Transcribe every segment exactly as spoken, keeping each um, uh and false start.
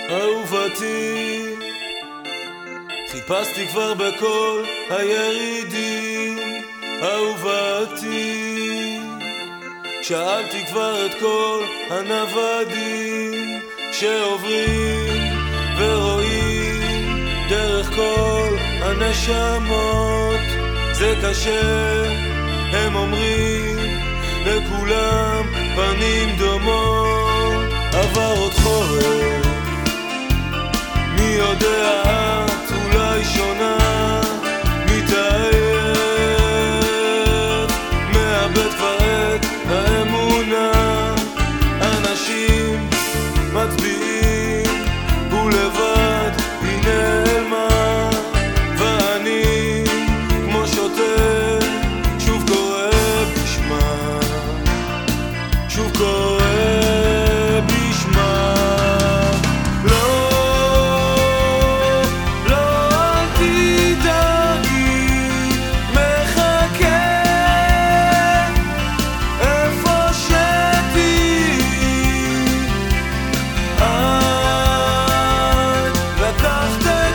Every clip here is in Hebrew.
אהובתי, חיפשתי כבר בכל הירידים. אהובתי, שאלתי כבר את כל הנוודים שעוברים ורואים דרך כל הנשמות. זה קשה, הם אומרים, לכולם פנים דומות. עבר עוד חורף, מי יודע, את אולי שונה, מתעייף, מאבד כבר את האמונה. אנשים מצביעים ולבד היא נעלמה, ואני כמו שוטר שוב קורא בשמה, שוב קורא בשמה. לא, לא אל תדאגי, מחכה איפה שתהיי. את לקחת את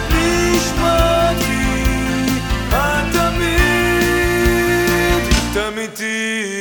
נשמתי, את תמיד, תמיד תהיי.